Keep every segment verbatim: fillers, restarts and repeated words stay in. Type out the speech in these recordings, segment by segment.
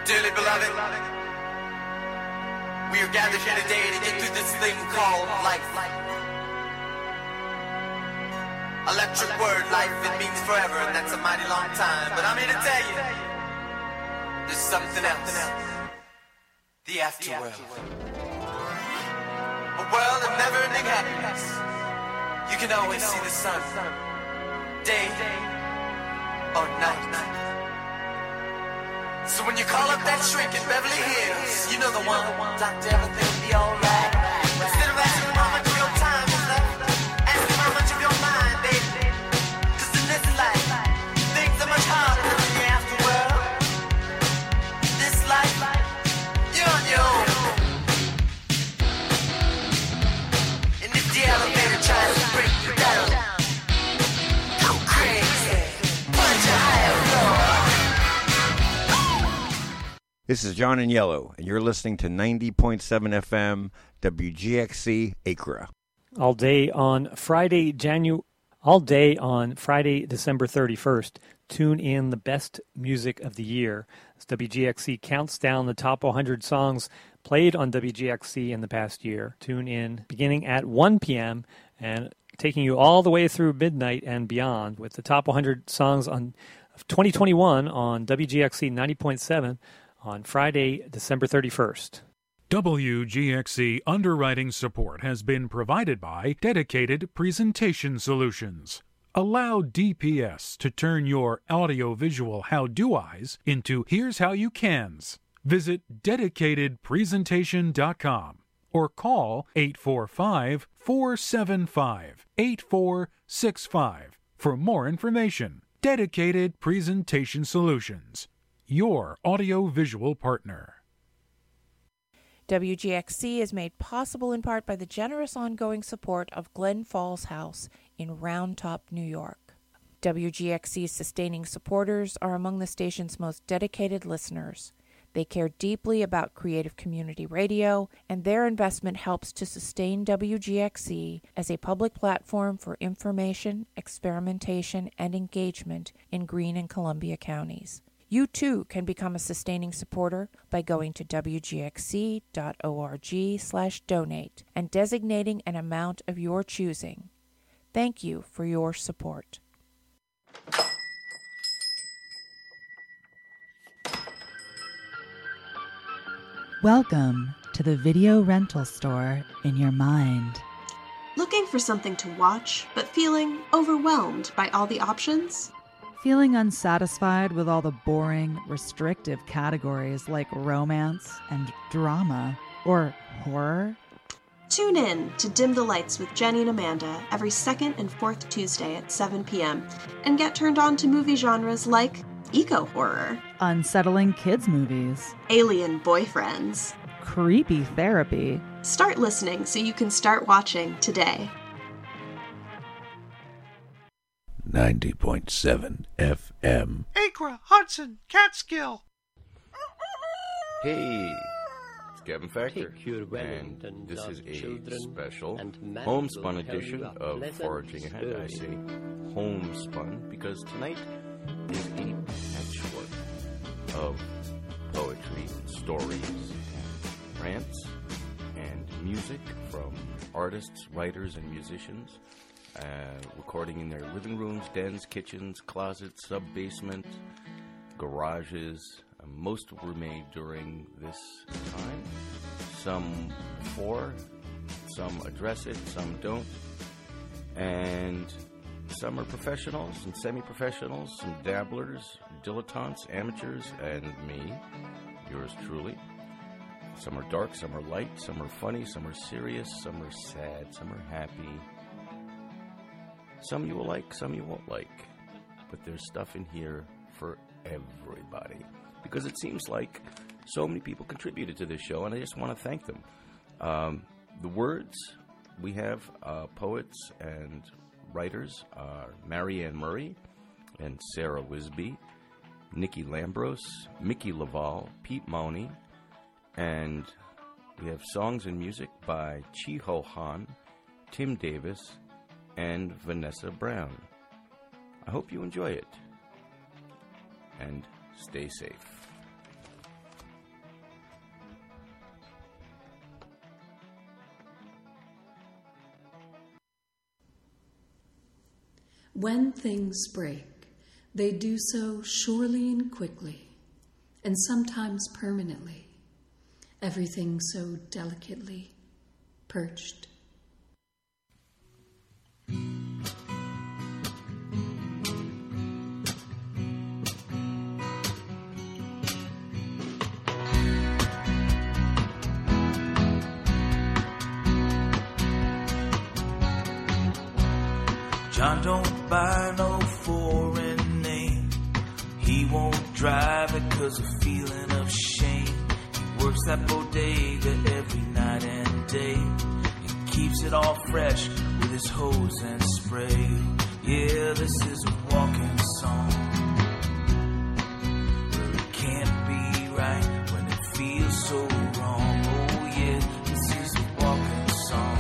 Dearly beloved, we are gathered here today to get through this thing called life. Electric word, life, it means forever, and that's a mighty long time. But I'm here to tell you, there's something else. The afterworld. A world of never-ending happiness. You can always see the sun, day or night. So when you call up that shrink in Beverly Hills, you know the one, doctor, everything will be alright. Instead of asking how much of your time is left, ask him how much of your mind, baby. Cause in this life, things are much harder than in the afterworld. This life, you're on your own. And if the elevator tries to break you down, go crazy, punch a higher floor. This is John in Yellow, and you're listening to ninety point seven F M W G X C Acra. All day on Friday, Janu- all day on Friday, December thirty-first. Tune in the best music of the year as W G X C counts down the top one hundred songs played on W G X C in the past year. Tune in beginning at one p.m. and taking you all the way through midnight and beyond with the top one hundred songs on of twenty twenty-one on W G X C ninety point seven. On Friday, December thirty-first. W G X C underwriting support has been provided by Dedicated Presentation Solutions. Allow D P S to turn your audiovisual how-do-eyes into here's how you cans. Visit dedicated presentation dot com or call eight four five, four seven five, eight four six five for more information. Dedicated Presentation Solutions, your audio-visual partner. W G X C is made possible in part by the generous ongoing support of Glen Falls House in Round Top, New York. W G X C's sustaining supporters are among the station's most dedicated listeners. They care deeply about creative community radio, and their investment helps to sustain W G X C as a public platform for information, experimentation, and engagement in Greene and Columbia counties. You too can become a sustaining supporter by going to W G X C dot org slash donate and designating an amount of your choosing. Thank you for your support. Welcome to the video rental store in your mind. Looking for something to watch, but feeling overwhelmed by all the options? Feeling unsatisfied with all the boring, restrictive categories like romance and drama or horror? Tune in to Dim the Lights with Jenny and Amanda every second and fourth Tuesday at seven p.m. and get turned on to movie genres like eco-horror, unsettling kids movies, alien boyfriends, creepy therapy. Start listening so you can start watching today. ninety point seven F M. Acra, Hudson, Catskill. Hey, it's Kevin Factor, and, and this is a special homespun edition of Foraging Ahead. I say homespun because tonight is a patchwork of poetry and stories and rants and music from artists, writers, and musicians. Uh, recording in their living rooms, dens, kitchens, closets, sub-basement, garages. Uh, most were made during this time. Some before, some address it, some don't. And some are professionals and semi-professionals, some dabblers, dilettantes, amateurs, and me, yours truly. Some are dark, some are light, some are funny, some are serious, some are sad, some are happy. Some you will like, some you won't like. But there's stuff in here for everybody. Because it seems like so many people contributed to this show, and I just want to thank them. Um, the words, we have uh, poets and writers are Marianne Murray and Sarah Wisby, Nikki Lambros, Mickey Laval, Pete Mooney, and we have songs and music by Chi-Ho Han, Tim Davis, and Vanessa Brown. I hope you enjoy it, and stay safe. When things break, they do so surely and quickly, and sometimes permanently, everything so delicately perched. John don't buy no foreign name. He won't drive it cause of feeling of shame. He works that bodega every night and day and keeps it all fresh with his hose and spray. Yeah, this is a walking song. Well, it can't be right when it feels so wrong. Oh yeah, this is a walking song.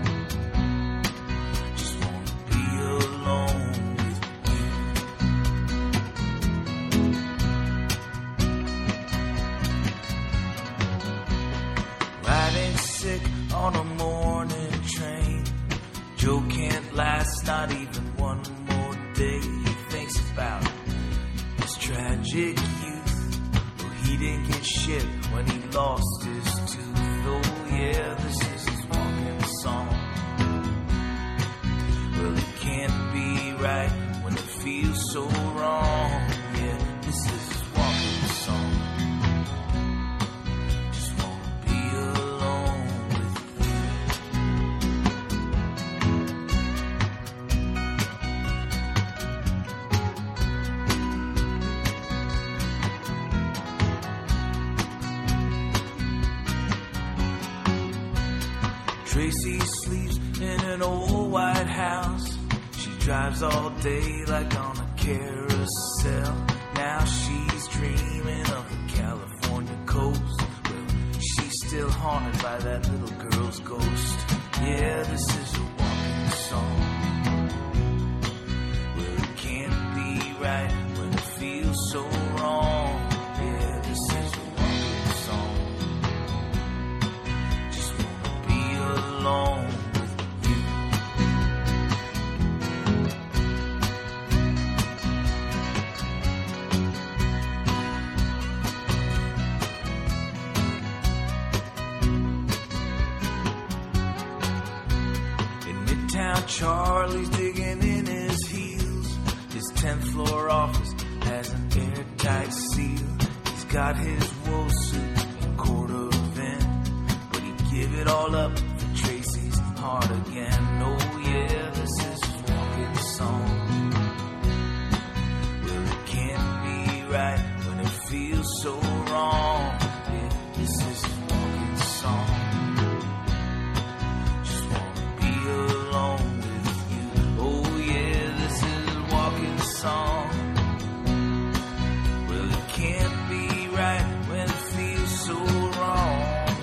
On a morning train, Joe can't last not even one more day. He thinks about his tragic youth. Well, he didn't get shit when he lost his tooth. Oh yeah, this is his walking song. Well, it can't be right when it feels so wrong. Yeah, this is his walking song. Tracy sleeps in an old white house. She drives all day like on a carousel. Now she's dreaming of the California coast. Well, she's still haunted by that little girl's ghost. Yeah, this is a walking song. Well, it can't be right when it feels so wrong. Yeah, this is a walking song. Alone with you. In Midtown, Charlie's digging in his heels. His tenth floor office has an airtight seal. He's got his wool suit and quarter vent, but he'd give it all up Tracy's heart again. Oh yeah, this is his walking song. Well, it can't be right when it feels so wrong. Yeah, this is his walking song. Just wanna be alone with you. Oh yeah, this is his walking song. Well, it can't be right when it feels so wrong.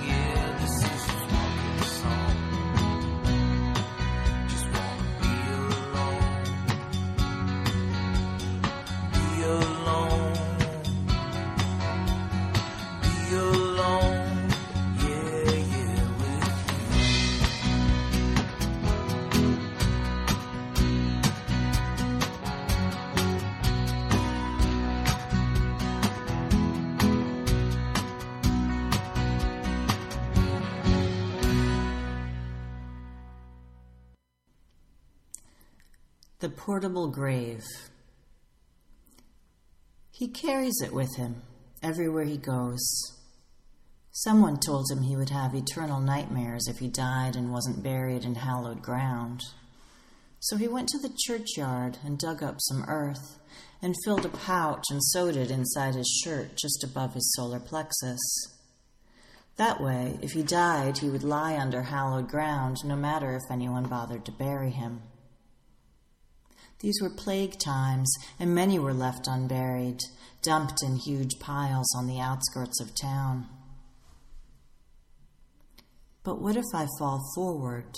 The portable grave. He carries it with him everywhere he goes. Someone told him he would have eternal nightmares if he died and wasn't buried in hallowed ground. So he went to the churchyard and dug up some earth and filled a pouch and sewed it inside his shirt just above his solar plexus. That way, if he died, he would lie under hallowed ground no matter if anyone bothered to bury him. These were plague times, and many were left unburied, dumped in huge piles on the outskirts of town. But what if I fall forward?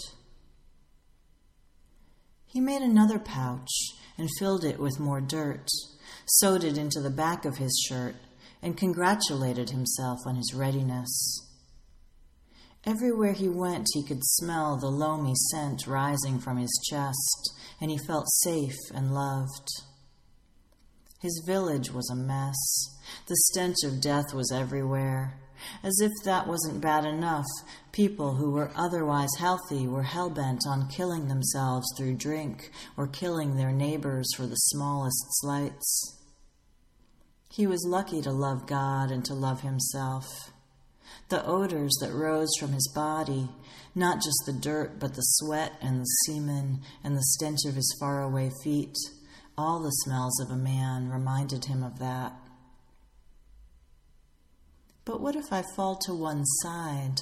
He made another pouch and filled it with more dirt, sewed it into the back of his shirt, and congratulated himself on his readiness. Everywhere he went, he could smell the loamy scent rising from his chest, and he felt safe and loved. His village was a mess. The stench of death was everywhere. As if that wasn't bad enough, people who were otherwise healthy were hell-bent on killing themselves through drink or killing their neighbors for the smallest slights. He was lucky to love God and to love himself. The odors that rose from his body, not just the dirt, but the sweat and the semen and the stench of his faraway feet, all the smells of a man reminded him of that. But what if I fall to one side?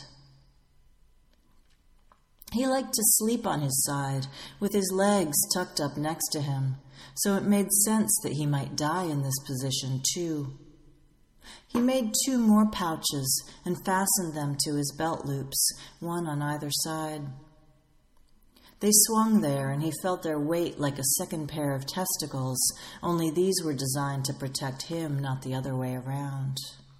He liked to sleep on his side, with his legs tucked up next to him, so it made sense that he might die in this position too. He made two more pouches and fastened them to his belt loops, one on either side. They swung there, and he felt their weight like a second pair of testicles, only these were designed to protect him, not the other way around.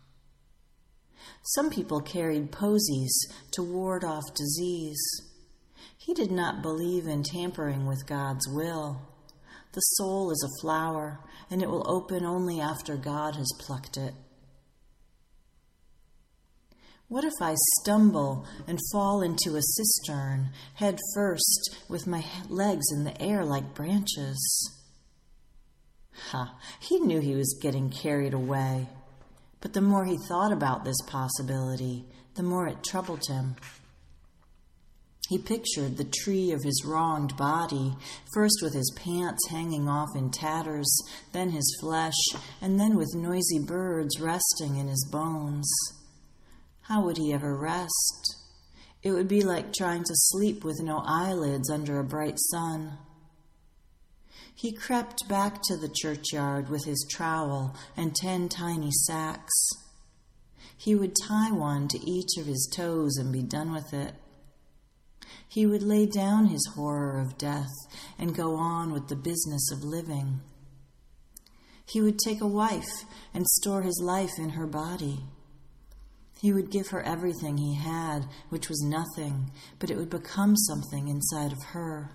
Some people carried posies to ward off disease. He did not believe in tampering with God's will. The soul is a flower, and it will open only after God has plucked it. What if I stumble and fall into a cistern, head first, with my legs in the air like branches? Ha! He knew he was getting carried away. But the more he thought about this possibility, the more it troubled him. He pictured the tree of his wronged body, first with his pants hanging off in tatters, then his flesh, and then with noisy birds resting in his bones. How would he ever rest? It would be like trying to sleep with no eyelids under a bright sun. He crept back to the churchyard with his trowel and ten tiny sacks. He would tie one to each of his toes and be done with it. He would lay down his horror of death and go on with the business of living. He would take a wife and store his life in her body. He would give her everything he had, which was nothing, but it would become something inside of her.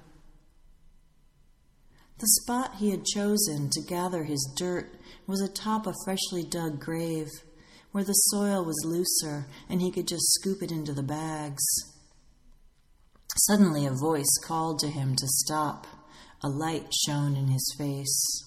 The spot he had chosen to gather his dirt was atop a freshly dug grave, where the soil was looser and he could just scoop it into the bags. Suddenly a voice called to him to stop. A light shone in his face.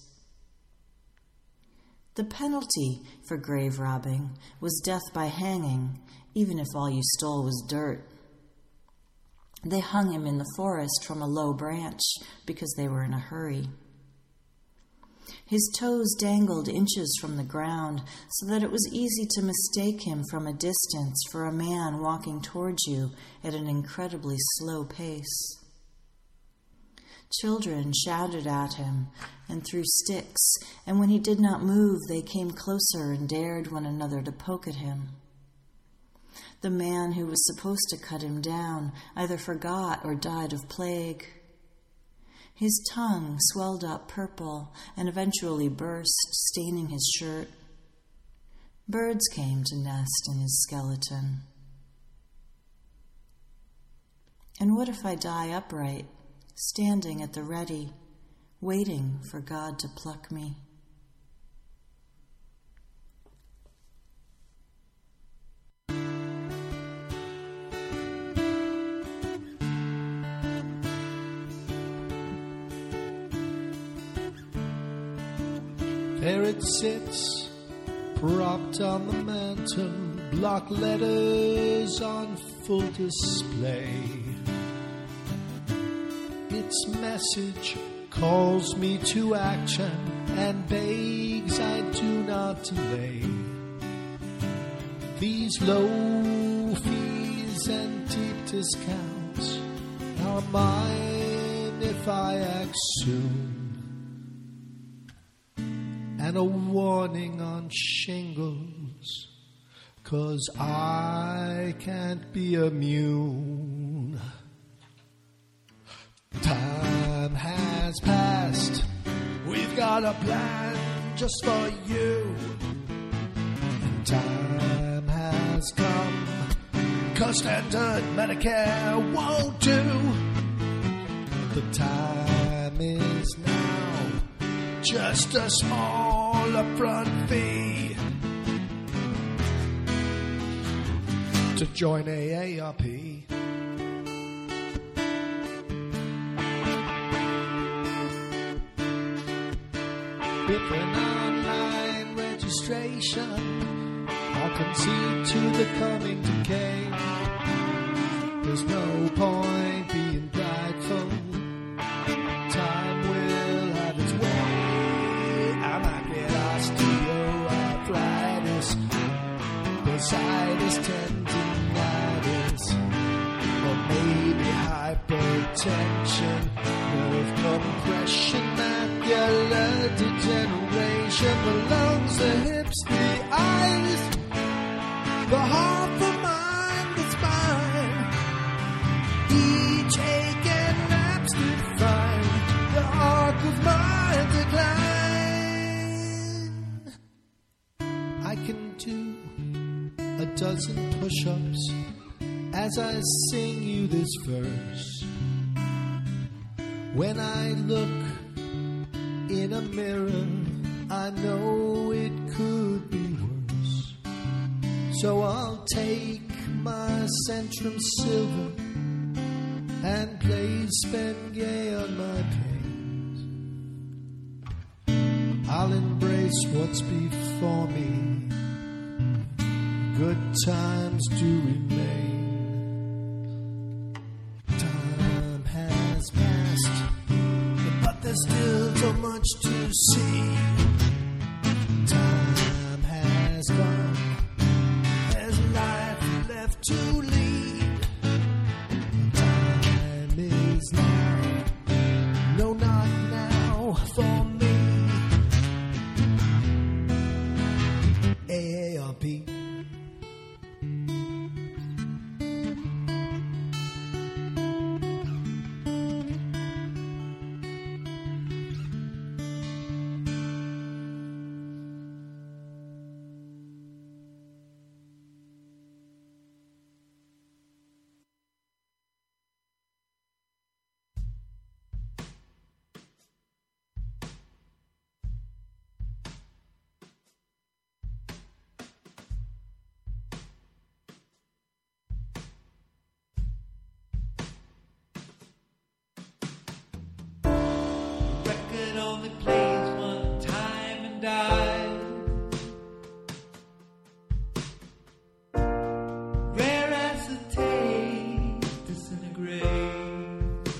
The penalty for grave robbing was death by hanging, even if all you stole was dirt. They hung him in the forest from a low branch because they were in a hurry. His toes dangled inches from the ground so that it was easy to mistake him from a distance for a man walking towards you at an incredibly slow pace. Children shouted at him and threw sticks, and when he did not move, they came closer and dared one another to poke at him. The man who was supposed to cut him down either forgot or died of plague. His tongue swelled up purple and eventually burst, staining his shirt. Birds came to nest in his skeleton. And what if I die upright, standing at the ready, waiting for God to pluck me? There it sits, propped on the mantel, block letters on full display. Its message calls me to action and begs I do not delay. These low fees and deep discounts are mine if I act soon. And a warning on shingles, 'cause I can't be immune. Time has passed, we've got a plan just for you. And time has come, 'cause standard Medicare won't do. The time is now, just a small upfront fee to join A A R P. With an online registration, I'll concede to the coming decay. There's no point being prideful. Time will have its way. I might get osteoarthritis, bursitis, tendinitis, or maybe hypertension, nerve compression, macular degeneration, the lungs, the hips, the eyes, the heart, the mind, the spine. Each ache and naps define the arc of my decline. I can do a dozen push-ups as I sing you this verse. When I look in a mirror, I know it could be worse. So I'll take my Centrum Silver and play Spengay on my pains. I'll embrace what's before me. Good times do remain. Time has passed, but there's still so much to see. Time has gone, there's life left to lead. Time is now, no, not now for me. A A R P. Record only plays one time and dies. Rare acetate disintegrates,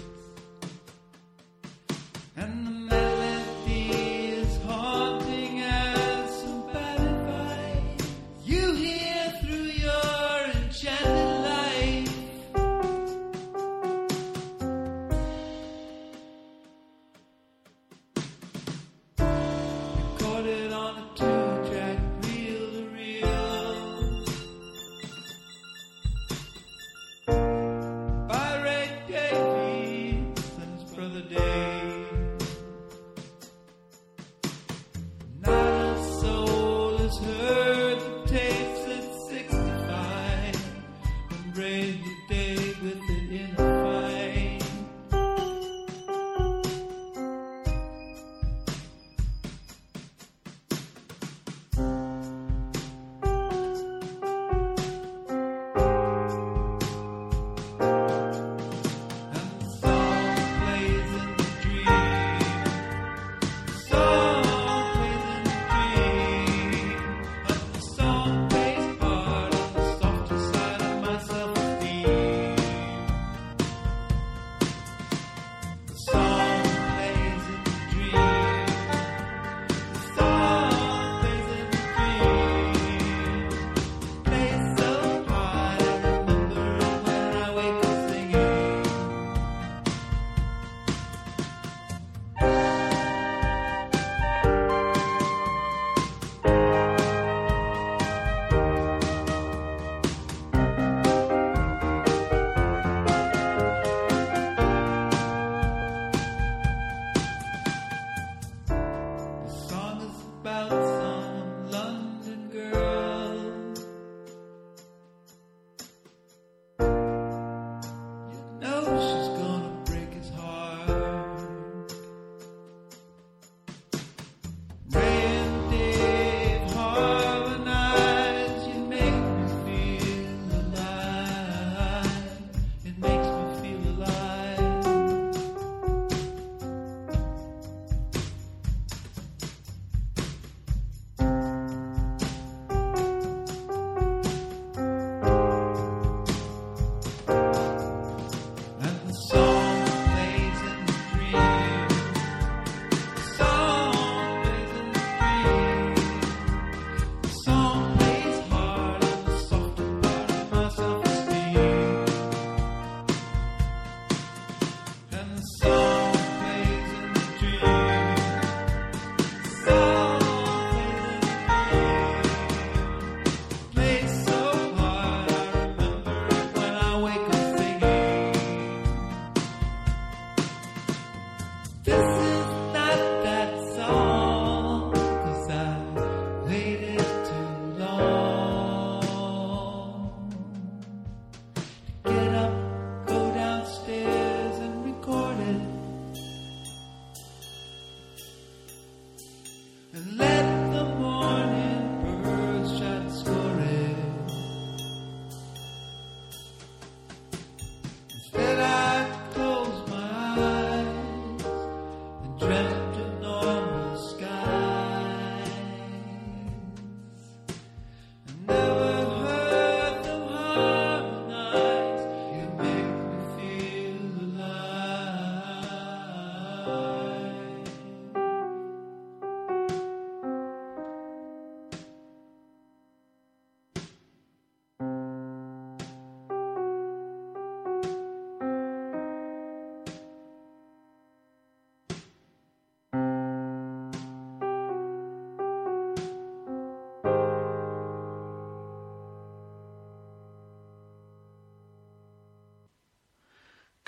and the melody is haunting as somebody fights. You hear through your enchanted life. Recorded on a two-track reel-to-reel by Ray Davies and his brother Dave. Not a soul has heard the tapes at sixty-five when Ray hit Dave with it in a fight. And the song plays in the dream.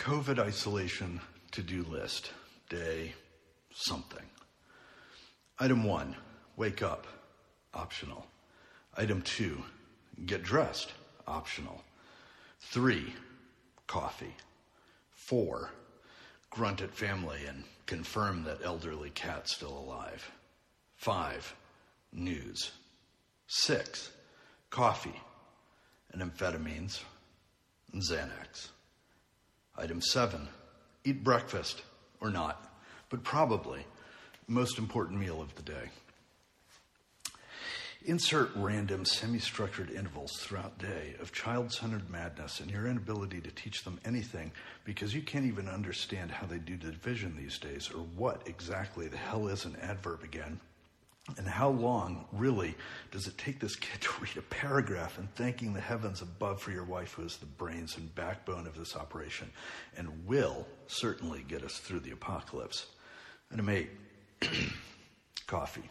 COVID isolation to-do list, day something. Item one, wake up, optional. Item two, get dressed, optional. Three, coffee. Four, grunt at family and confirm that elderly cat's still alive. Five, news. Six, coffee and amphetamines and Xanax. Item seven, eat breakfast or not, but probably most important meal of the day. Insert random semi-structured intervals throughout the day of child-centered madness and your inability to teach them anything because you can't even understand how they do division these days or what exactly the hell is an adverb again. And how long, really, does it take this kid to read a paragraph and thanking the heavens above for your wife who is the brains and backbone of this operation and will certainly get us through the apocalypse? Item eight, coffee.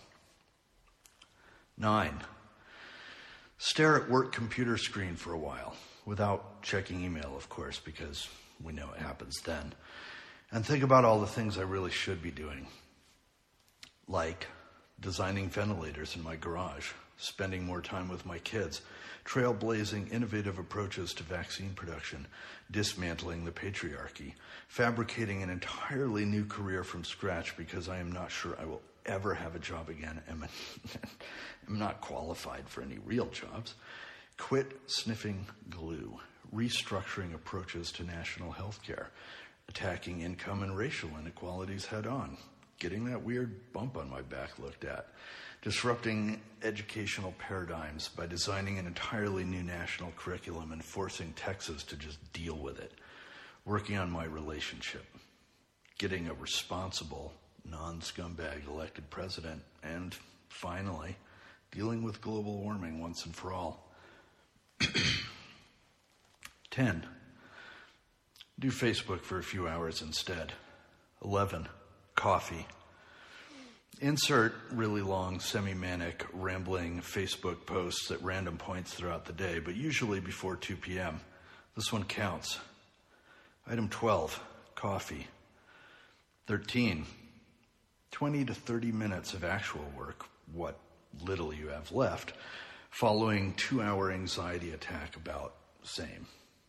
Nine, stare at work computer screen for a while, without checking email, of course, because we know it happens then. And think about all the things I really should be doing, like designing ventilators in my garage, spending more time with my kids, trailblazing innovative approaches to vaccine production, dismantling the patriarchy, fabricating an entirely new career from scratch because I am not sure I will ever have a job again and am not qualified for any real jobs, quit sniffing glue, restructuring approaches to national health care, attacking income and racial inequalities head on, getting that weird bump on my back looked at, disrupting educational paradigms by designing an entirely new national curriculum and forcing Texas to just deal with it, working on my relationship, getting a responsible, non-scumbag elected president, and finally, dealing with global warming once and for all. Ten, do Facebook for a few hours instead. Eleven, coffee. Insert really long, semi-manic, rambling Facebook posts at random points throughout the day, but usually before two p.m. This one counts. Item twelve, coffee. Thirteen, twenty to thirty minutes of actual work, what little you have left, following two-hour anxiety attack about same.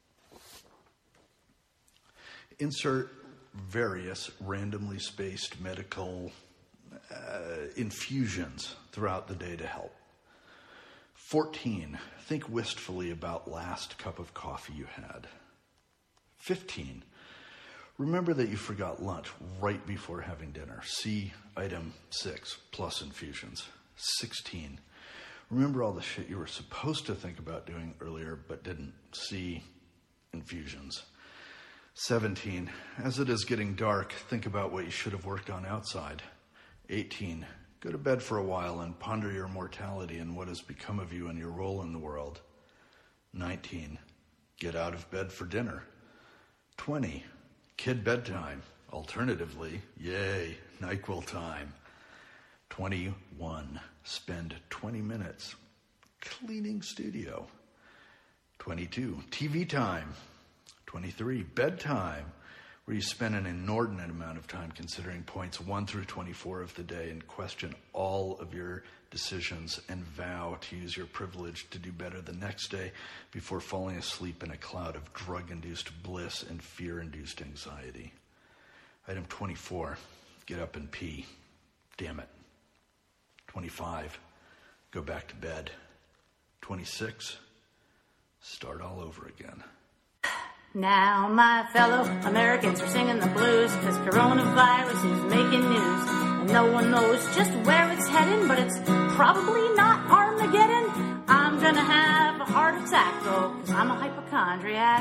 Insert various randomly spaced medical uh, infusions throughout the day to help. Fourteen, think wistfully about last cup of coffee you had. Fifteen, remember that you forgot lunch right before having dinner. See item six, plus infusions. Sixteen, remember all the shit you were supposed to think about doing earlier but didn't. See infusions. Seventeen, as it is getting dark, think about what you should have worked on outside. Eighteen, go to bed for a while and ponder your mortality and what has become of you and your role in the world. Nineteen, get out of bed for dinner. Twenty, kid bedtime. Alternatively, yay, NyQuil time. Twenty-one, spend twenty minutes cleaning studio. Twenty-two, T V time. Twenty-three, bedtime, where you spend an inordinate amount of time considering points one through twenty-four of the day and question all of your decisions and vow to use your privilege to do better the next day before falling asleep in a cloud of drug-induced bliss and fear-induced anxiety. Item twenty-four, get up and pee. Damn it. twenty-five, go back to bed. twenty-six, start all over again. Now, my fellow Americans are singing the blues because coronavirus is making news. And no one knows just where it's heading, but it's probably not Armageddon. I'm gonna have a heart attack, though, because I'm a hypochondriac.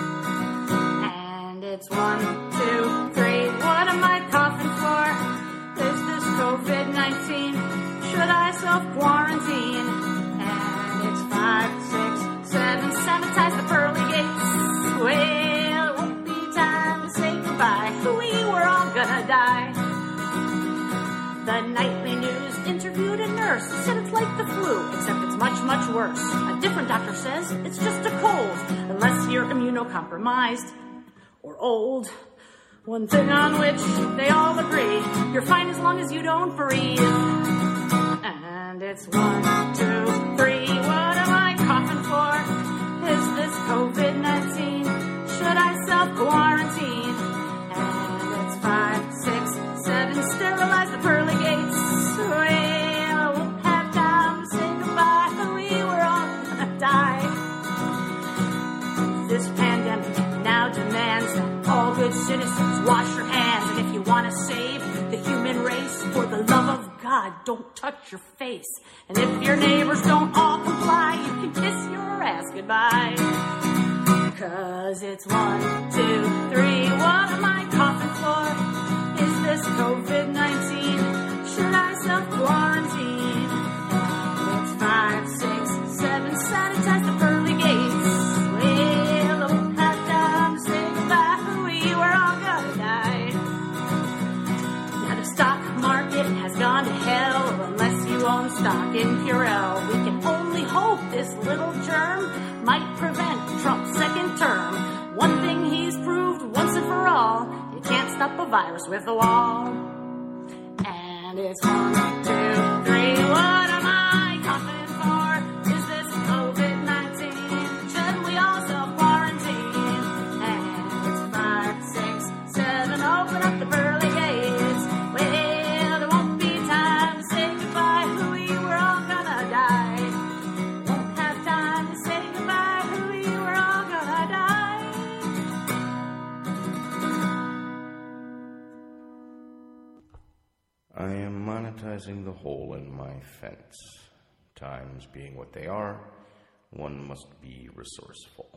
And it's one, two, three, what am I coughing for? Is this covid nineteen? Should I self-quarantine? And it's five, six, seven, sanitize the pearly gates. Well, it won't be time to say goodbye. We were all gonna die. The nightly news interviewed a nurse, said it's like the flu, except it's much, much worse. A different doctor says it's just a cold, unless you're immunocompromised. or old. One thing on which they all agree, you're fine as long as you don't breathe. And it's one, two, three, what am I coughing for? Is this covid nineteen? Should I self-quarantine? And it's five, six, seven, sterilize the pearly gates. Well, I won't have time to say goodbye, we were all gonna die. This pandemic now demands that all good citizens wash your hands. And if you want to save the human race, for the love of God, don't touch your face. And if your neighbors don't all comply, you can kiss your ass goodbye. Cause it's one, two, three, what am I coughing for? Is this covid nineteen? Should I self-quarantine? It's five, six, seven, sanitize the pearly gates. Well, I won't have time to say goodbye, we were all gonna die. Now the stock market has gone to hell, unless you own stock in Purell. We can only hope this little germ might prevent Trump's second term. One thing he's proved once and for all, you can't stop a virus with a wall. And it's one, two, three, what am I coughing for? Is this covid nineteen? Shouldn't we all self-quarantine? And it's five, six, seven, open up the pearly gates. Well, there won't be time to say goodbye, we were all gonna die. Won't have time to say goodbye, we were all gonna die. I am monetizing the hole in my fence. Times being what they are, one must be resourceful.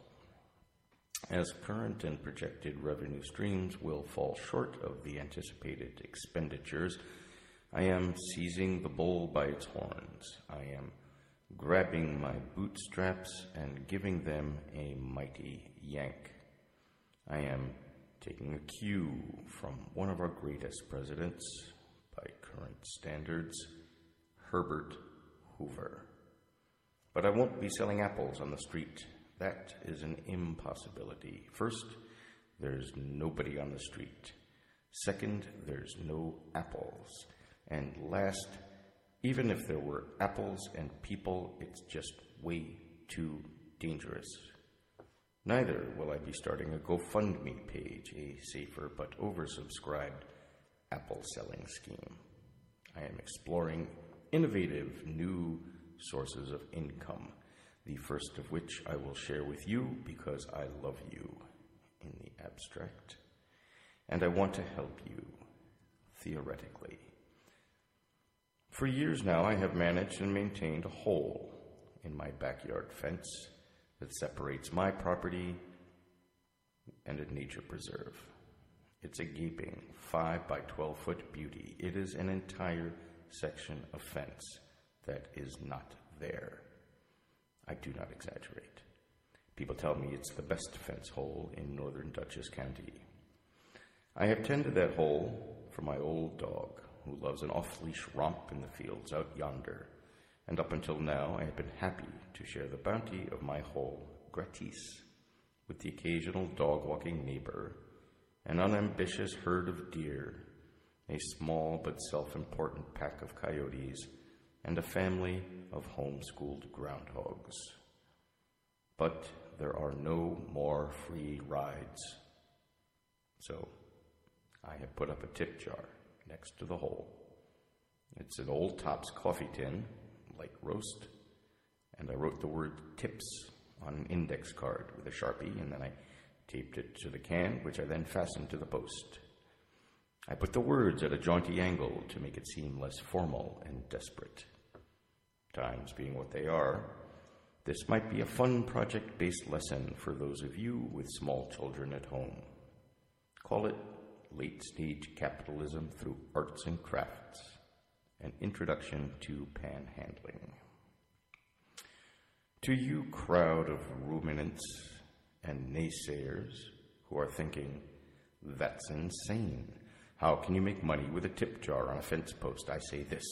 As current and projected revenue streams will fall short of the anticipated expenditures, I am seizing the bull by its horns. I am grabbing my bootstraps and giving them a mighty yank. I am taking a cue from one of our greatest presidents, by current standards, Herbert Hoover. But I won't be selling apples on the street. That is an impossibility. First, there's nobody on the street. Second, there's no apples. And last, even if there were apples and people, it's just way too dangerous. Neither will I be starting a GoFundMe page, a safer but oversubscribed apple-selling scheme. I am exploring innovative new sources of income, the first of which I will share with you because I love you in the abstract, and I want to help you theoretically. For years now, I have managed and maintained a hole in my backyard fence that separates my property and a nature preserve. It's a gaping five by twelve foot beauty. It is an entire section of fence that is not there. I do not exaggerate. People tell me it's the best fence hole in northern Dutchess County. I have tended that hole for my old dog, who loves an off-leash romp in the fields out yonder, and up until now I have been happy to share the bounty of my hole gratis with the occasional dog-walking neighbor, an unambitious herd of deer, a small but self-important pack of coyotes, and a family of homeschooled groundhogs. But there are no more free rides. So I have put up a tip jar next to the hole. It's an old Topps coffee tin, like roast, and I wrote the word tips on an index card with a Sharpie, and then I taped it to the can, which I then fastened to the post. I put the words at a jaunty angle to make it seem less formal and desperate. Times being what they are, this might be a fun project-based lesson for those of you with small children at home. Call it late-stage capitalism through arts and crafts, an introduction to panhandling. To you crowd of ruminants and naysayers who are thinking, that's insane. How can you make money with a tip jar on a fence post? I say this.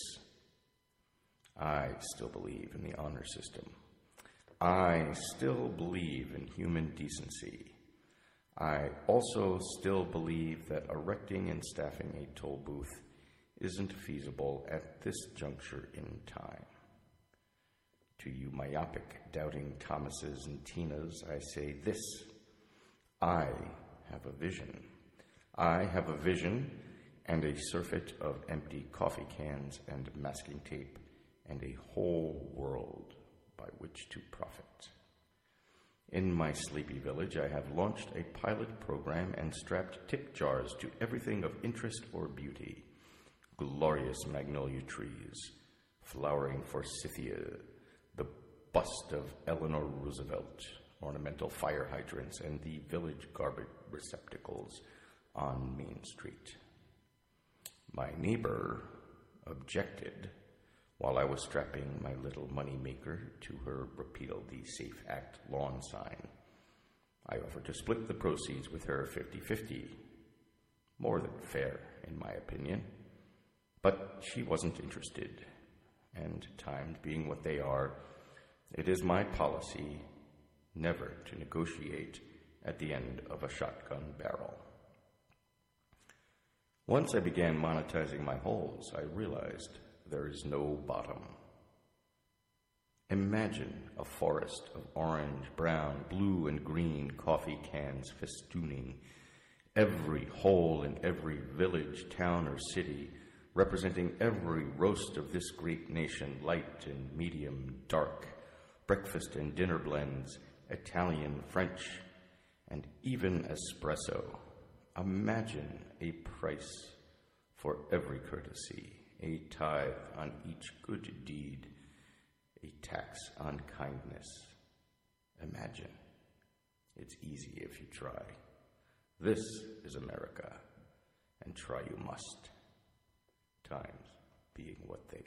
I still believe in the honor system. I still believe in human decency. I also still believe that erecting and staffing a toll booth isn't feasible at this juncture in time. To you myopic, doubting Thomases and Tinas, I say this: I have a vision. I have a vision and a surfeit of empty coffee cans and masking tape and a whole world by which to profit. In my sleepy village, I have launched a pilot program and strapped tip jars to everything of interest or beauty. Glorious magnolia trees, flowering forsythia, the bust of Eleanor Roosevelt, ornamental fire hydrants, and the village garbage receptacles on Main Street. My neighbor objected while I was strapping my little moneymaker to her Repeal the Safe Act lawn sign. I offered to split the proceeds with her fifty-fifty. More than fair, in my opinion. But she wasn't interested, and times being what they are, it is my policy never to negotiate at the end of a shotgun barrel. Once I began monetizing my holes, I realized there is no bottom. Imagine a forest of orange, brown, blue, and green coffee cans festooning every hole in every village, town, or city, representing every roast of this great nation, light and medium, dark, breakfast and dinner blends, Italian, French, and even espresso. Imagine a price for every courtesy, a tithe on each good deed, a tax on kindness. Imagine. It's easy if you try. This is America, and try you must. Times being what they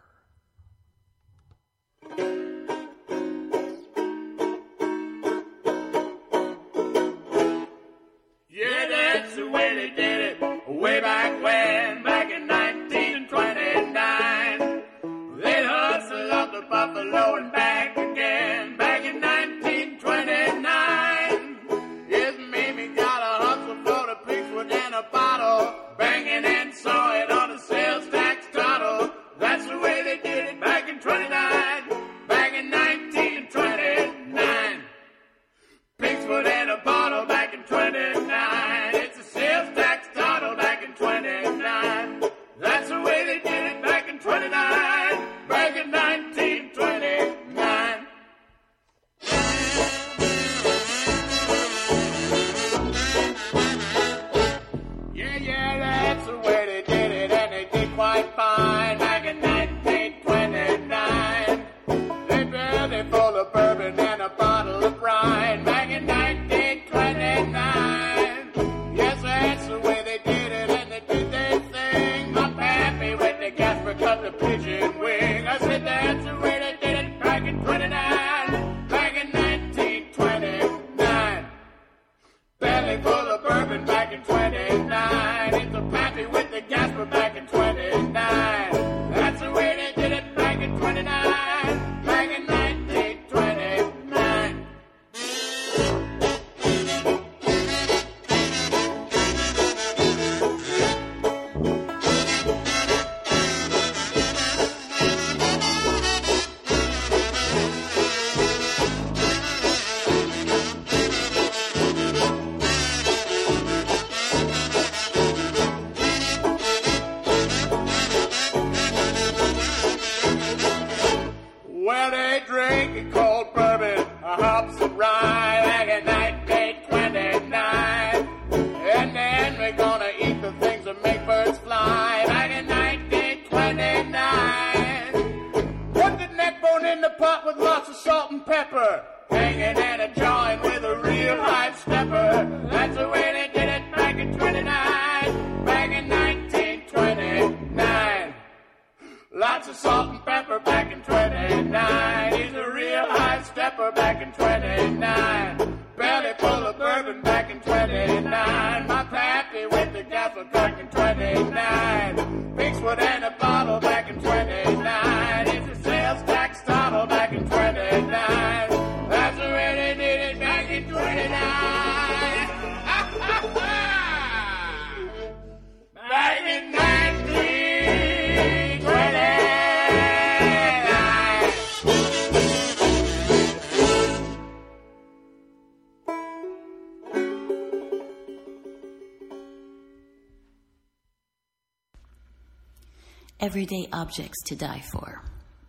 are. Yeah, that's the way they did it, way back when, back in nineteen twenty-nine. They'd hustle up to Buffalo and back again, back in nineteen twenty-nine. Yes, Mamie got a hustle for the Peachwood and a bottle, banging and sawing on the sales tax tottle. That's the way they did it back in twenty-nine, back in nineteen twenty-nine. Peachwood and a bottle back in twenty-nine. It's a sales tax tottle back in twenty-nine. That's the way they did it back in twenty-nine, back in nineteen twenty-nine. Yeah, yeah, that's the way they did it, and they did quite fine back in nineteen twenty-nine. They barely full of bourbon and a bottle of brine back in nineteen twenty-nine. Yes, that's the way they did it, and they did their thing. My pappy with the Gasper cut the pigeon wing. I said that's the way they did it back in twenty-nine, back in nineteen twenty-nine. Belly full of bourbon back in twenty-nine. It's a pappy with the Gasper back in twenty-nine. That's the way they did it back in twenty-nine, back in nineteen twenty-nine. Well, they drink cold bourbon, a hops and rye back in nineteen twenty-nine. And then we're gonna eat the things that make birds fly back in nineteen twenty-nine. Put the neck bone in the pot with lots of salt and pepper, hanging and a jawing with a real high stepper. That's the way they did it back in twenty-nine, back in nineteen twenty-nine. Lots of salt and pepper back in twenty-nine. He's a real high stepper back in twenty-nine. Belly full of bourbon back in twenty-nine. My pappy with the gaffle back in twenty-nine. Peachwood and a bottle back in twenty-nine. It's a sales tax tottle back in twenty-nine. That's the way they did it back in twenty-nine. Everyday objects to die for.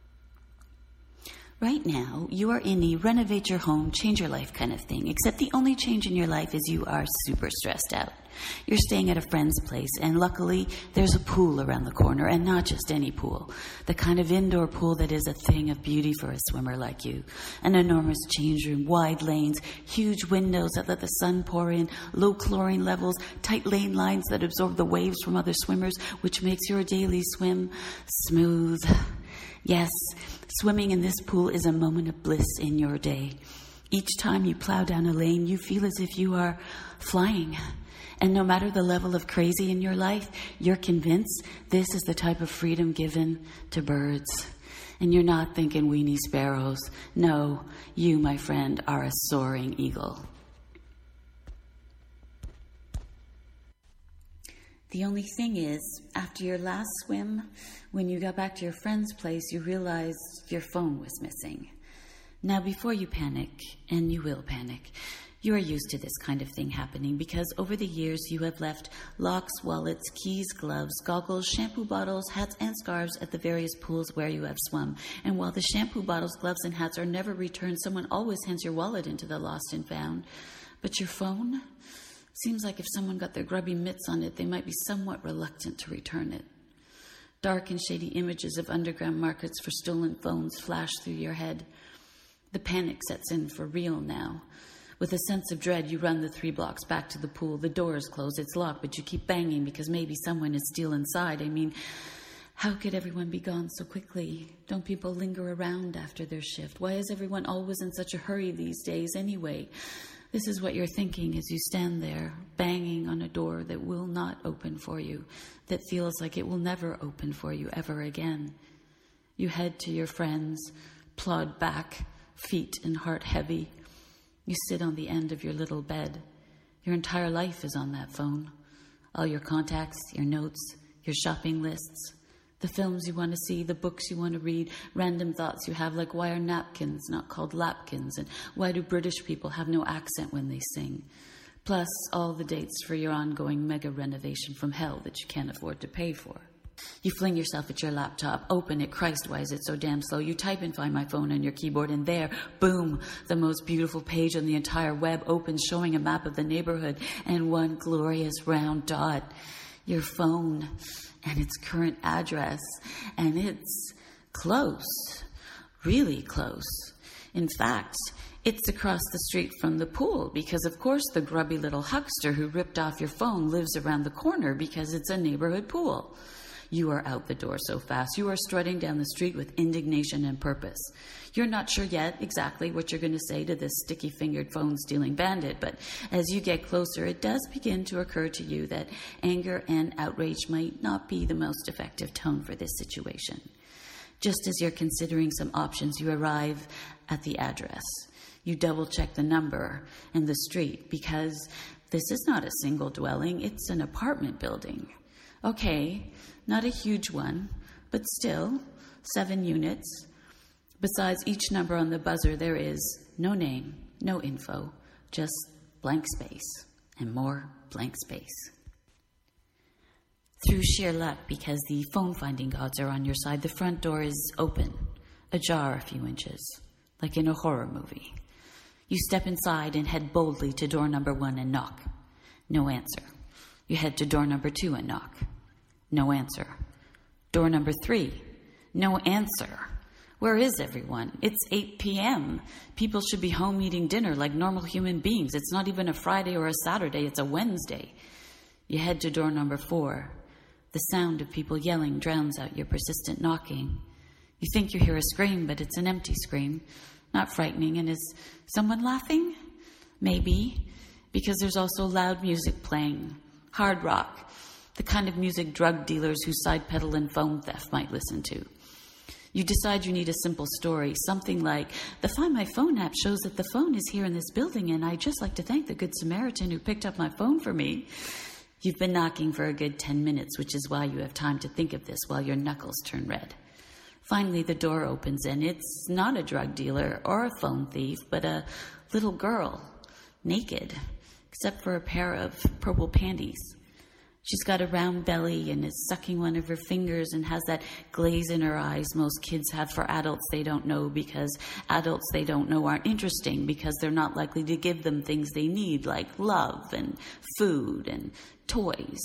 Right now, you are in a renovate your home, change your life kind of thing, except the only change in your life is you are super stressed out. You're staying at a friend's place, and luckily, there's a pool around the corner, and not just any pool. The kind of indoor pool that is a thing of beauty for a swimmer like you. An enormous change room, wide lanes, huge windows that let the sun pour in, low chlorine levels, tight lane lines that absorb the waves from other swimmers, which makes your daily swim smooth. Yes, swimming in this pool is a moment of bliss in your day. Each time you plow down a lane, you feel as if you are flying. And no matter the level of crazy in your life, you're convinced this is the type of freedom given to birds. And you're not thinking weenie sparrows. No, you, my friend, are a soaring eagle. The only thing is, after your last swim, when you got back to your friend's place, you realized your phone was missing. Now, before you panic, and you will panic, you are used to this kind of thing happening because over the years you have left locks, wallets, keys, gloves, goggles, shampoo bottles, hats, and scarves at the various pools where you have swum. And while the shampoo bottles, gloves, and hats are never returned, someone always hands your wallet into the lost and found. But your phone? Seems like if someone got their grubby mitts on it, they might be somewhat reluctant to return it. Dark and shady images of underground markets for stolen phones flash through your head. The panic sets in for real now. With a sense of dread, you run the three blocks back to the pool. The door is closed, it's locked, but you keep banging because maybe someone is still inside. I mean, how could everyone be gone so quickly? Don't people linger around after their shift? Why is everyone always in such a hurry these days anyway? This is what you're thinking as you stand there, banging on a door that will not open for you, that feels like it will never open for you ever again. You head to your friends, plod back, feet and heart heavy. You sit on the end of your little bed. Your entire life is on that phone. All your contacts, your notes, your shopping lists, the films you want to see, the books you want to read, random thoughts you have like why are napkins not called lapkins, and why do British people have no accent when they sing? Plus all the dates for your ongoing mega renovation from hell that you can't afford to pay for. You fling yourself at your laptop, open it, Christ, why is it so damn slow? You type in Find My Phone on your keyboard, and there, boom, the most beautiful page on the entire web opens showing a map of the neighborhood and one glorious round dot. Your phone and its current address, and it's close, really close. In fact, it's across the street from the pool because, of course, the grubby little huckster who ripped off your phone lives around the corner because it's a neighborhood pool. You are out the door so fast. You are strutting down the street with indignation and purpose. You're not sure yet exactly what you're going to say to this sticky-fingered phone-stealing bandit, but as you get closer, it does begin to occur to you that anger and outrage might not be the most effective tone for this situation. Just as you're considering some options, you arrive at the address. You double-check the number and the street because this is not a single dwelling, it's an apartment building. Okay, not a huge one, but still, seven units. Besides each number on the buzzer, there is no name, no info, just blank space and more blank space. Through sheer luck, because the phone-finding gods are on your side, the front door is open, ajar a few inches, like in a horror movie. You step inside and head boldly to door number one and knock. No answer. You head to door number two and knock. No answer. Door number three. No answer. Where is everyone? It's eight p.m. People should be home eating dinner like normal human beings. It's not even a Friday or a Saturday. It's a Wednesday. You head to door number four. The sound of people yelling drowns out your persistent knocking. You think you hear a scream, but it's an empty scream. Not frightening. And is someone laughing? Maybe. Because there's also loud music playing. Hard rock. The kind of music drug dealers who side pedal in phone theft might listen to. You decide you need a simple story, something like, the Find My Phone app shows that the phone is here in this building, and I'd just like to thank the Good Samaritan who picked up my phone for me. You've been knocking for a good ten minutes, which is why you have time to think of this while your knuckles turn red. Finally, the door opens, and it's not a drug dealer or a phone thief, but a little girl, naked, except for a pair of purple panties. She's got a round belly and is sucking one of her fingers and has that glaze in her eyes most kids have for adults they don't know, because adults they don't know aren't interesting because they're not likely to give them things they need, like love and food and toys.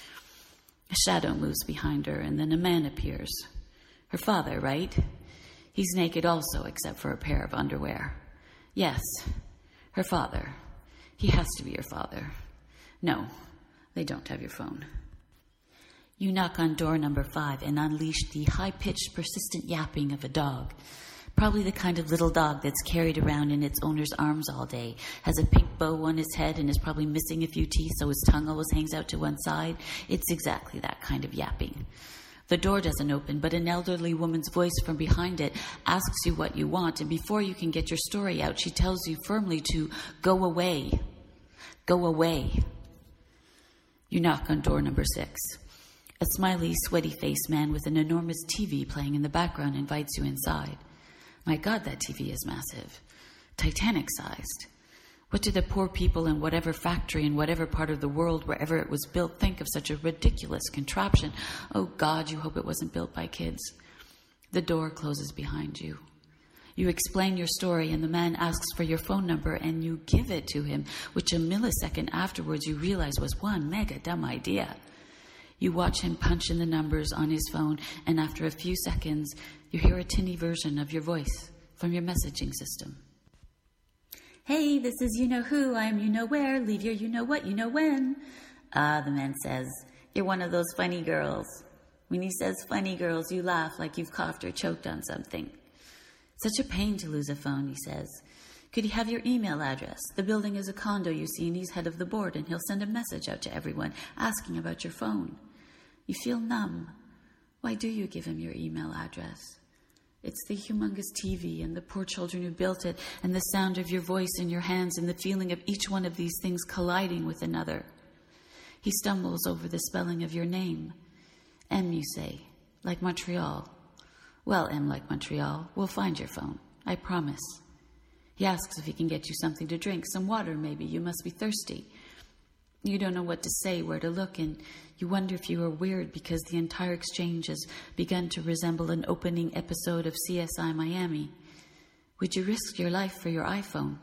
A shadow moves behind her, and then a man appears. Her father, right? He's naked also, except for a pair of underwear. Yes, her father. He has to be your father. No. They don't have your phone. You knock on door number five and unleash the high-pitched, persistent yapping of a dog. Probably the kind of little dog that's carried around in its owner's arms all day, has a pink bow on his head and is probably missing a few teeth so his tongue always hangs out to one side. It's exactly that kind of yapping. The door doesn't open, but an elderly woman's voice from behind it asks you what you want, and before you can get your story out, she tells you firmly to go away. Go away. You knock on door number six. A smiley, sweaty-faced man with an enormous T V playing in the background invites you inside. My God, that T V is massive. Titanic-sized. What do the poor people in whatever factory in whatever part of the world, wherever it was built, think of such a ridiculous contraption? Oh, God, you hope it wasn't built by kids. The door closes behind you. You explain your story, and the man asks for your phone number, and you give it to him, which a millisecond afterwards you realize was one mega dumb idea. You watch him punch in the numbers on his phone, and after a few seconds, you hear a tinny version of your voice from your messaging system. Hey, this is you-know-who, I am you-know-where, leave your you-know-what, you-know-when. Ah, the man says, you're one of those funny girls. When he says funny girls, you laugh like you've coughed or choked on something. Such a pain to lose a phone, he says. Could he have your email address? The building is a condo, you see, and he's head of the board, and he'll send a message out to everyone asking about your phone. You feel numb. Why do you give him your email address? It's the humongous T V and the poor children who built it, and the sound of your voice in your hands, and the feeling of each one of these things colliding with another. He stumbles over the spelling of your name. M, you say, like Montreal. Well, M like Montreal, we'll find your phone. I promise. He asks if he can get you something to drink, some water maybe. You must be thirsty. You don't know what to say, where to look, and you wonder if you are weird because the entire exchange has begun to resemble an opening episode of C S I Miami. Would you risk your life for your iPhone?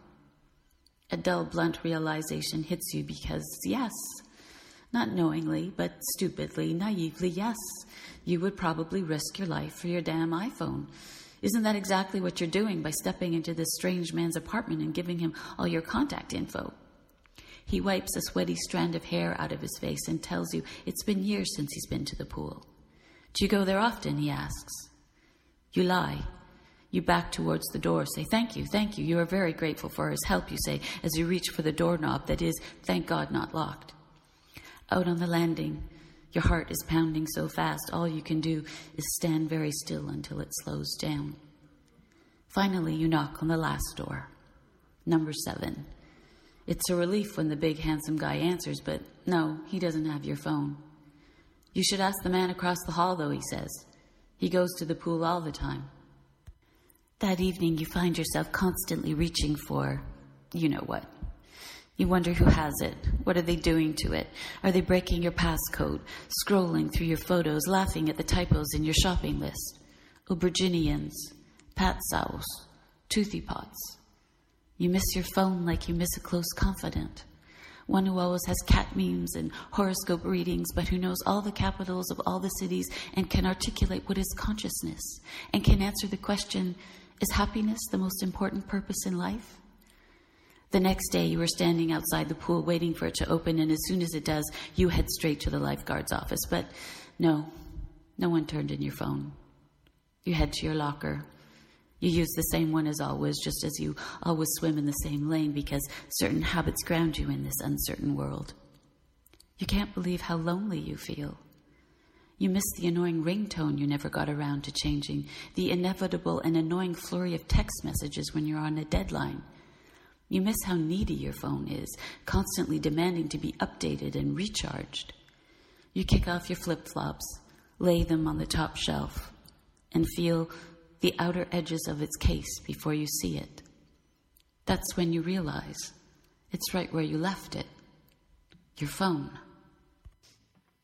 A dull, blunt realization hits you because, yes, not knowingly, but stupidly, naively, yes, you would probably risk your life for your damn iPhone. Isn't that exactly what you're doing by stepping into this strange man's apartment and giving him all your contact info? He wipes a sweaty strand of hair out of his face and tells you it's been years since he's been to the pool. Do you go there often, he asks. You lie. You back towards the door, say, thank you, thank you. You are very grateful for his help, you say, as you reach for the doorknob that is, thank God, not locked. Out on the landing, your heart is pounding so fast, all you can do is stand very still until it slows down. Finally, you knock on the last door, number seven. It's a relief when the big, handsome guy answers, but no, he doesn't have your phone. You should ask the man across the hall, though, he says. He goes to the pool all the time. That evening, you find yourself constantly reaching for, you know what. You wonder who has it. What are they doing to it? Are they breaking your passcode, scrolling through your photos, laughing at the typos in your shopping list? Auberginians, pat sauce, toothy pots. You miss your phone like you miss a close confidant. One who always has cat memes and horoscope readings, but who knows all the capitals of all the cities and can articulate what is consciousness and can answer the question, is happiness the most important purpose in life? The next day, you are standing outside the pool waiting for it to open, and as soon as it does, you head straight to the lifeguard's office. But no, no one turned in your phone. You head to your locker. You use the same one as always, just as you always swim in the same lane because certain habits ground you in this uncertain world. You can't believe how lonely you feel. You miss the annoying ringtone you never got around to changing, the inevitable and annoying flurry of text messages when you're on a deadline. You miss how needy your phone is, constantly demanding to be updated and recharged. You kick off your flip-flops, lay them on the top shelf, and feel the outer edges of its case before you see it. That's when you realize it's right where you left it, your phone.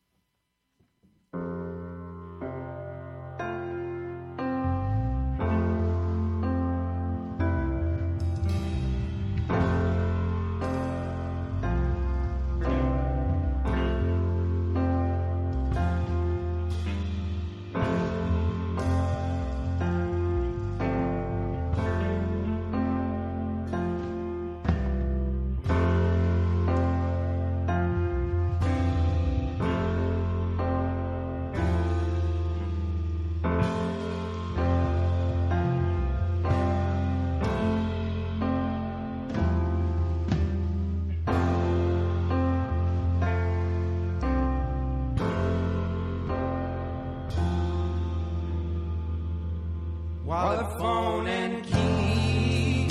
while the phone and keys.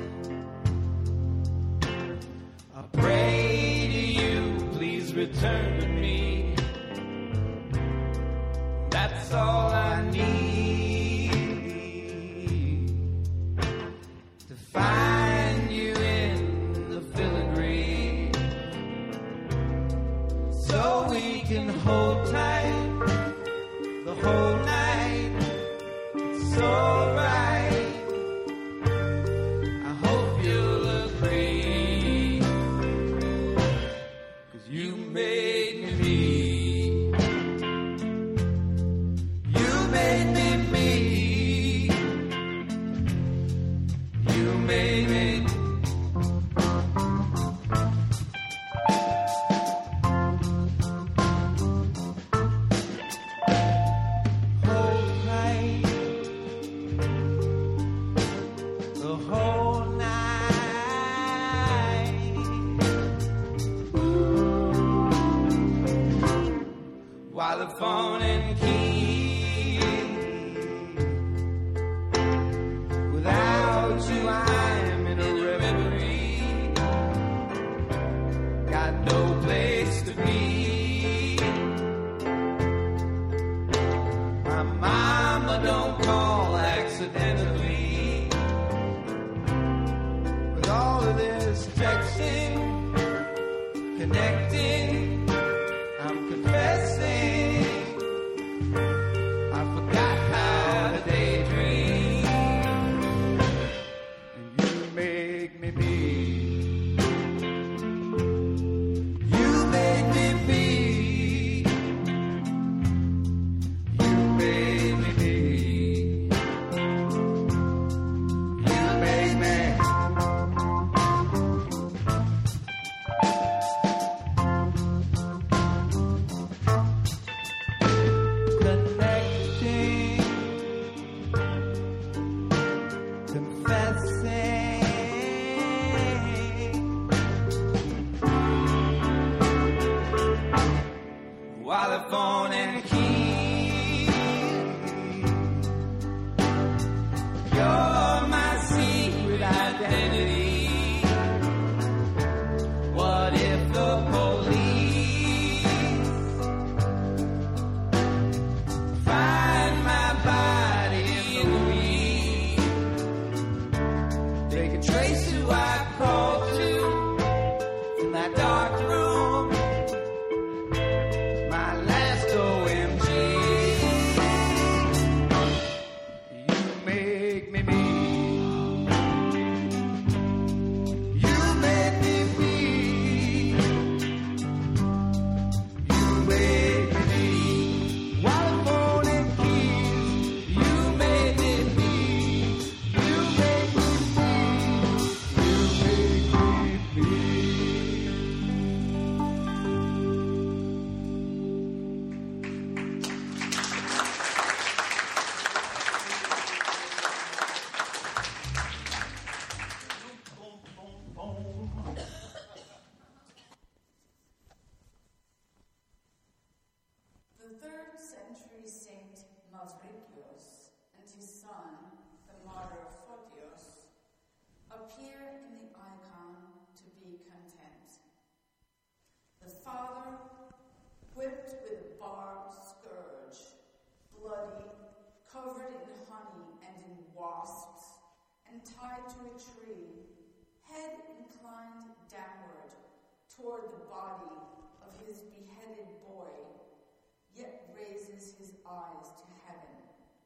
I pray to you, please return to me. That's all I need to find you in the filigree, so we can hold tight the whole night. It's alright, I hope you'll agree, 'cause you made me me. You made me me. You made me. Hold tight the whole night, while the phone and key. Without you, I'm in a reverie. Got no place to be. My mama don't call accidentally. With all of this texting, connecting, I'm confessing I forgot how to daydream, and you make me me. You make me me. You made me me. You made me. Connecting, confessing, while the phone and key. You're my secret identity. What if the police find my body in the weed? They can trace who I called to from that dark room, my last O M G. You make me me. You made me me. You made me me. While the phone and keys. You made me me. You made me me. You made me me. The third century saint Mavrikios and his son, the martyr Photios, appear in the icon to be content. The father, whipped with a barbed scourge, bloody, covered in honey and in wasps, and tied to a tree, head inclined downward toward the body of his beheaded boy, yet raises his eyes to heaven.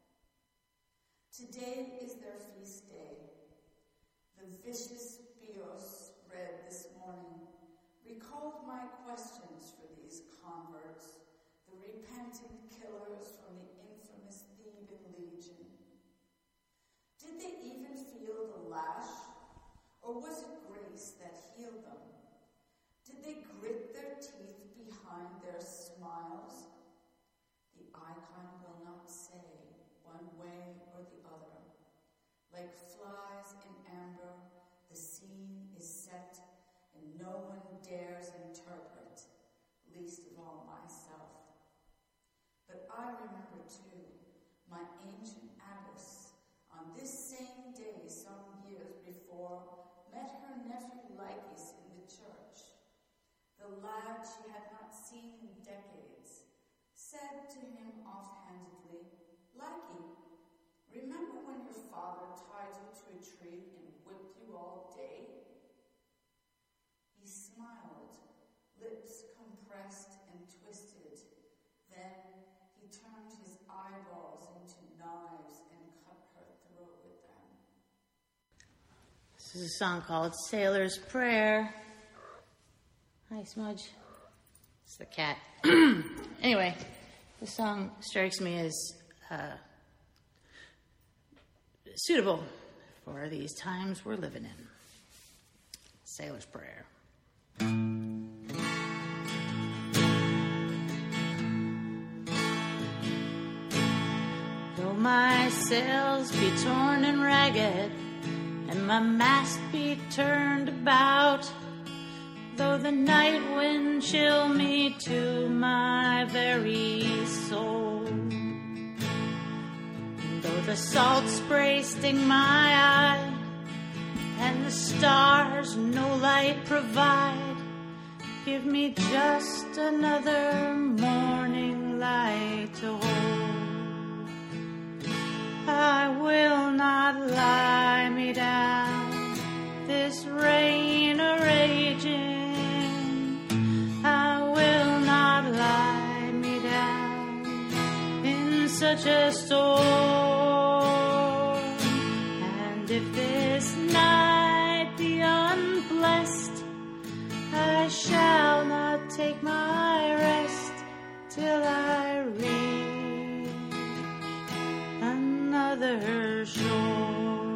Today is their feast day. The vicious Bios read this morning recalled my questions for these converts, the repentant killers from the infamous Theban legion. Did they even feel the lash, or was it grace that healed them? Did they grit their teeth behind their smiles? The icon will not say one way or the other. Like flies in amber, the scene is set, and no one dares interpret, least of all myself. But I remember too my ancient abbess, On this same day, some years before, met her nephew Lycus in the church. The lad she had not seen in decades said to him offhandedly, "Lycie, remember when your father tied you to a tree and whipped you all day?" He smiled, lips compressed and twisted. Then he turned his eyeballs into knives and cut her throat with them. This is a song called Sailor's Prayer. Hi, Smudge. It's the cat. Anyway, this song strikes me as uh, suitable for these times we're living in. Sailor's Prayer. Though my sails be torn and ragged, and my mast be turned about, though the night wind chill me to my very soul, though the salt spray sting my eye, and the stars no light provide, give me just another morning light to hold. I will not lie me down, this rain a-raging. I will not lie me down in such a storm. And if this night be unblessed, I shall not take my rest till I reach another shore.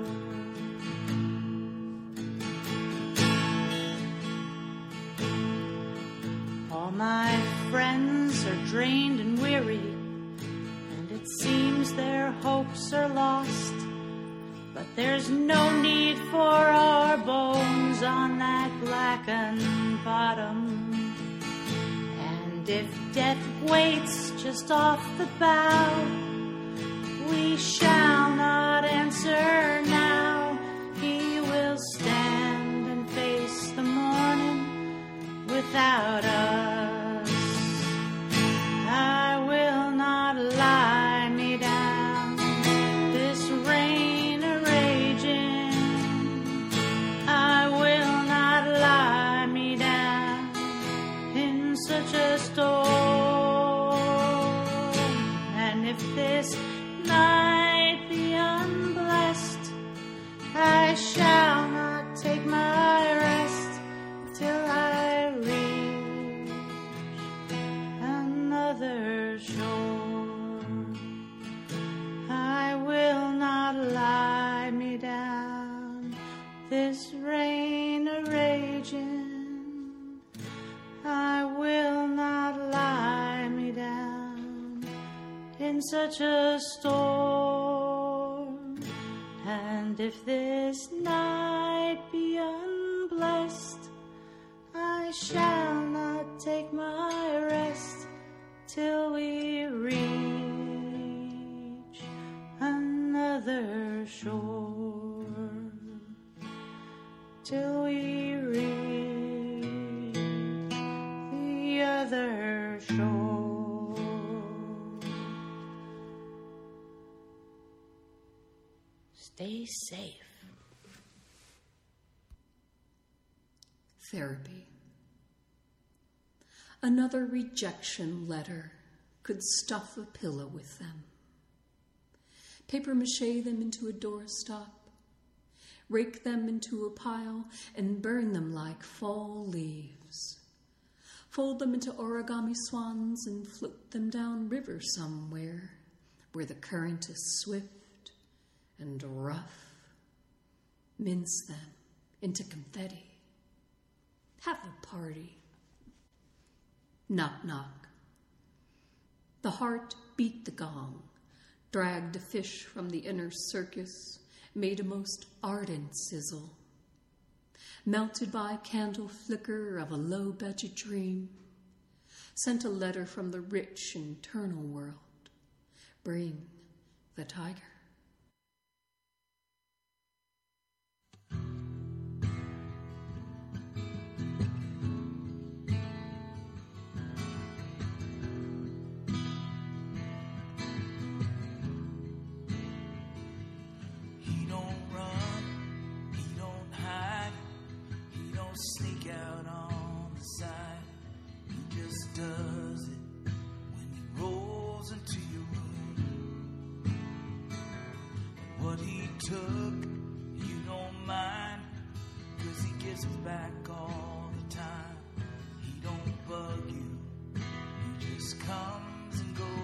All my friends are drained and weary, and it seems their hopes are lost. But there's no need for our bones on that blackened bottom. And if death waits just off the bow, we shall not answer now. He will stand and face the morning without us. I will not lie me down, this rain a-raging. I will not lie me down in such a storm. And if this night be unblessed, I shall not take my rest till I reach another shore. I will not lie me down, this rain a-raging. I will not lie me down in such a storm. And if this night be unblessed, I shall not take my rest till we reach another shore. Till we reach the other shore. Stay safe. Therapy. Another rejection letter could stuff a pillow with them. Papier-mâché them into a doorstop, rake them into a pile, and burn them like fall leaves. Fold them into origami swans and float them down river somewhere where the current is swift and rough. Mince them into confetti. Have a party. Knock, knock. The heart beat the gong, dragged a fish from the inner circus, made a most ardent sizzle. Melted by candle flicker of a low-budget dream, sent a letter from the rich internal world. Bring the tiger. does it when he rolls into your room. And what he took, you don't mind, 'cause he gives it back all the time. He don't bug you, he just comes and goes.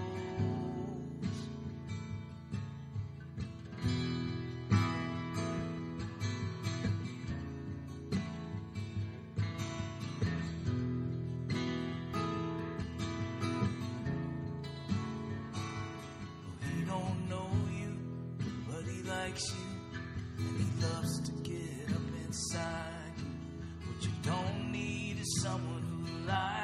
You, and he loves to get up inside you. What you don't need is someone who lies.